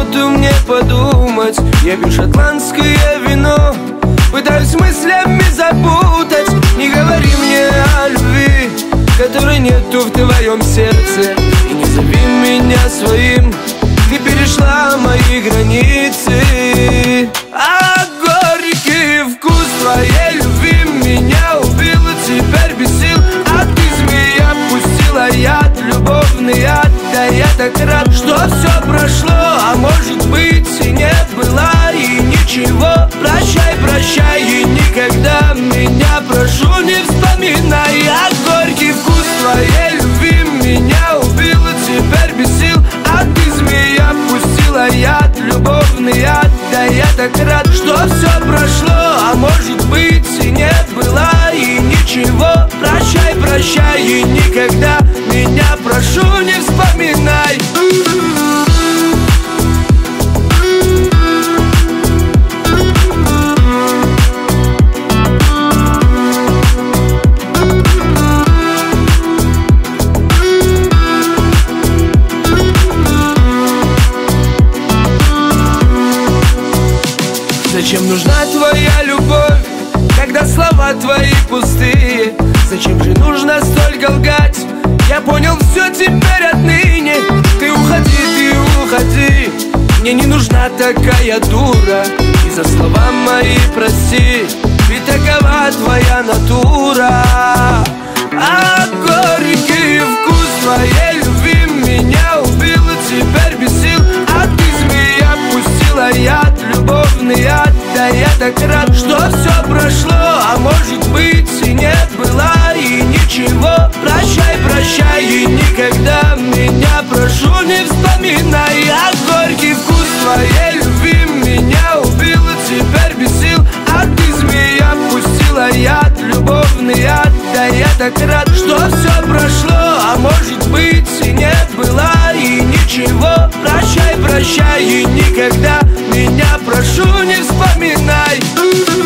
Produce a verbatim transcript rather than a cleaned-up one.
минуту мне подумать. Я пью шотландское вино, пытаюсь мыслями запутать. Не говори мне о любви, которой нету в твоем сердце. И не зови меня своим, ты перешла мои границы. А горький вкус твоей любви меня убил, и теперь без сил. А ты, змея, пустила яд, любовный яд. Да я так рад, что все прошло, а может быть и не было, и ничего. Прощай, прощай, и никогда меня, прошу, не вспоминай. А горький вкус твоей любви меня убил, и теперь без сил. А ты, змея, пустила яд, любовный яд. Да я так рад, что все прошло, а может быть и не было, и ничего. Прощай, прощай, и никогда меня, прошу, не вспоминай. Зачем нужна твоя любовь, когда слова твои пустые? Зачем же нужно столько лгать? Я понял все теперь отныне. Ты уходи, ты уходи, мне не нужна такая дура. И за слова мои прости, ведь такова твоя натура. А горький вкус твоей любви меня убил, и теперь без сил. А ты, змея, пустила яд, любовный яд. Да я так рад, что все прошло, а может быть и не было, и ничего. Прощай, прощай, и никогда меня, прошу, не вспоминай. А горький вкус твоей любви меня убил, и теперь без сил. А ты, змея, пустила яд, любовный яд. Да я так рад, что все прошло, а может быть и не было, и ничего. Прощай, прощай, и никогда меня, прошу, не вспоминай.